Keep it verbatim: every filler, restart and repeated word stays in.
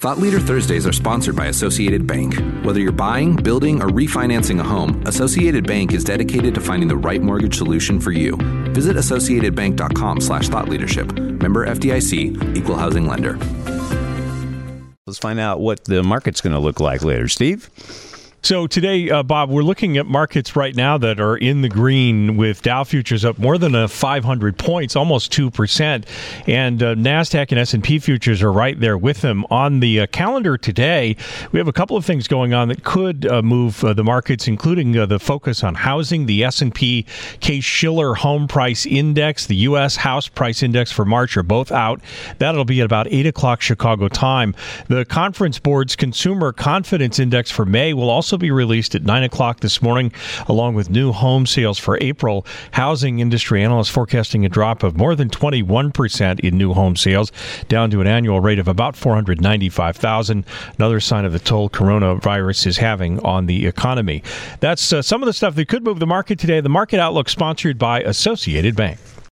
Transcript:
Thought Leader Thursdays are sponsored by Associated Bank. Whether you're buying, building, or refinancing a home, Associated Bank is dedicated to finding the right mortgage solution for you. Visit associatedbank.com slash thought leadership. Member F D I C, Equal Housing Lender. Let's find out what the market's going to look like later. Steve? So today, uh, Bob, we're looking at markets right now that are in the green, with Dow futures up more than a five hundred points, almost two percent. And uh, NASDAQ and S and P futures are right there with them. On the uh, calendar today, we have a couple of things going on that could uh, move uh, the markets, including uh, the focus on housing, the S and P Case-Shiller Home Price Index, the U S House Price Index for March are both out. That'll be at about eight o'clock Chicago time. The Conference Board's Consumer Confidence Index for May will also be released at nine o'clock this morning, along with new home sales for April. Housing industry analysts forecasting a drop of more than twenty-one percent in new home sales, down to an annual rate of about four hundred ninety-five thousand. Another sign of the toll coronavirus is having on the economy. That's uh, some of the stuff that could move the market today. The Market Outlook sponsored by Associated Bank.